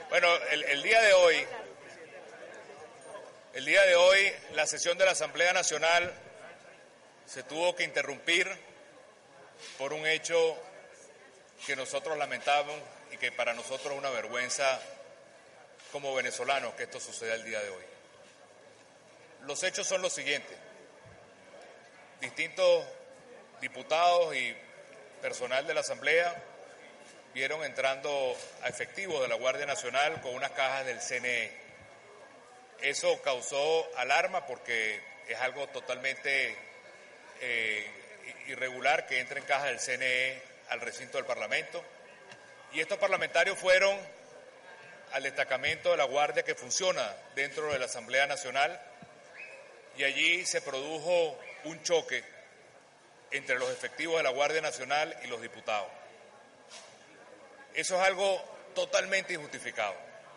Bueno, el día de hoy, la sesión de la Asamblea Nacional se tuvo que interrumpir por un hecho que nosotros lamentamos y que para nosotros es una vergüenza como venezolanos que esto suceda el día de hoy. Los hechos son los siguientes. Distintos diputados y personal de la Asamblea vieron entrando a efectivos de la Guardia Nacional con unas cajas del CNE. Eso causó alarma porque es algo totalmente irregular que entren cajas del CNE al recinto del Parlamento. Y estos parlamentarios fueron al destacamento de la Guardia que funciona dentro de la Asamblea Nacional y allí se produjo un choque entre los efectivos de la Guardia Nacional y los diputados. Eso es algo totalmente injustificado.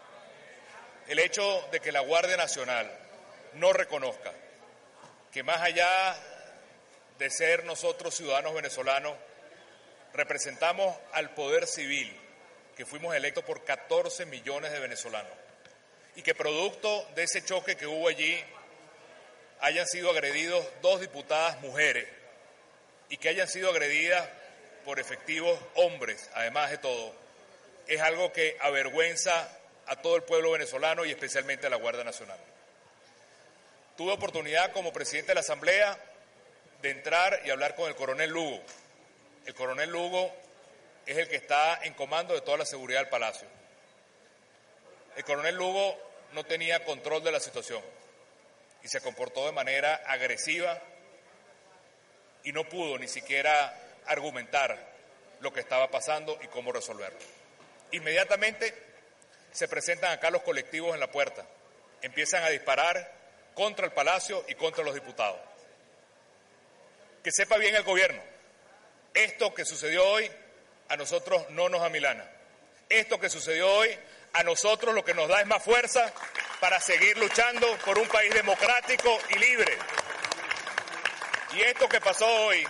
El hecho de que la Guardia Nacional no reconozca que más allá de ser nosotros ciudadanos venezolanos, representamos al poder civil, que fuimos electos por 14 millones de venezolanos, y que producto de ese choque que hubo allí hayan sido agredidos 2 diputadas mujeres y que hayan sido agredidas por efectivos hombres, además de todo, es algo que avergüenza a todo el pueblo venezolano y especialmente a la Guardia Nacional. Tuve oportunidad como presidente de la Asamblea de entrar y hablar con el coronel Lugo. El coronel Lugo es el que está en comando de toda la seguridad del Palacio. El coronel Lugo no tenía control de la situación y se comportó de manera agresiva y no pudo ni siquiera argumentar lo que estaba pasando y cómo resolverlo. Inmediatamente se presentan acá los colectivos en la puerta, empiezan a disparar contra el Palacio y contra los diputados. Que sepa bien el gobierno, esto que sucedió hoy a nosotros no nos amilana. Esto que sucedió hoy a nosotros lo que nos da es más fuerza para seguir luchando por un país democrático y libre. Y esto que pasó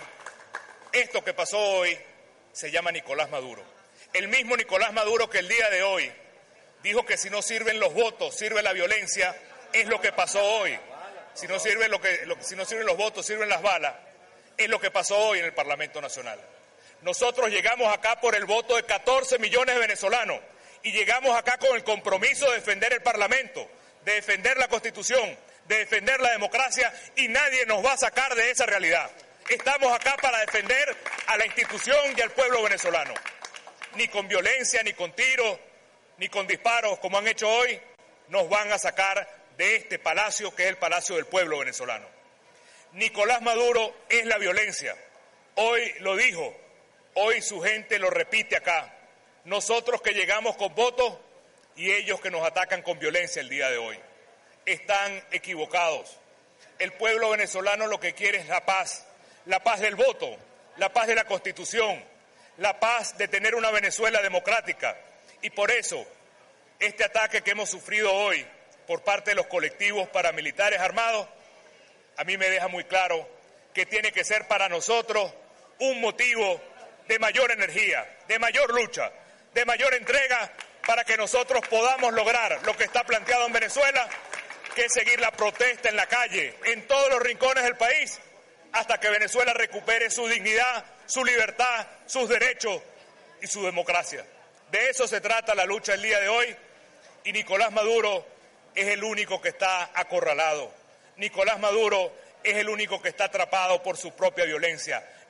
hoy se llama Nicolás Maduro. El mismo Nicolás Maduro que el día de hoy dijo que si no sirven los votos, sirve la violencia, es lo que pasó hoy. Si no sirven los votos, sirven las balas, es lo que pasó hoy en el Parlamento Nacional. Nosotros llegamos acá por el voto de 14 millones de venezolanos y llegamos acá con el compromiso de defender el Parlamento, de defender la Constitución, de defender la democracia y nadie nos va a sacar de esa realidad. Estamos acá para defender a la institución y al pueblo venezolano. Ni con violencia, ni con tiros, ni con disparos, como han hecho hoy, nos van a sacar de este palacio que es el palacio del pueblo venezolano. Nicolás Maduro es la violencia. Hoy lo dijo, hoy su gente lo repite acá. Nosotros que llegamos con votos y ellos que nos atacan con violencia el día de hoy. Están equivocados. El pueblo venezolano lo que quiere es la paz del voto, la paz de la Constitución, la paz de tener una Venezuela democrática. Y por eso, este ataque que hemos sufrido hoy por parte de los colectivos paramilitares armados, a mí me deja muy claro que tiene que ser para nosotros un motivo de mayor energía, de mayor lucha, de mayor entrega para que nosotros podamos lograr lo que está planteado en Venezuela, que es seguir la protesta en la calle, en todos los rincones del país, hasta que Venezuela recupere su dignidad, su libertad, sus derechos y su democracia. De eso se trata la lucha el día de hoy y Nicolás Maduro es el único que está acorralado. Nicolás Maduro es el único que está atrapado por su propia violencia.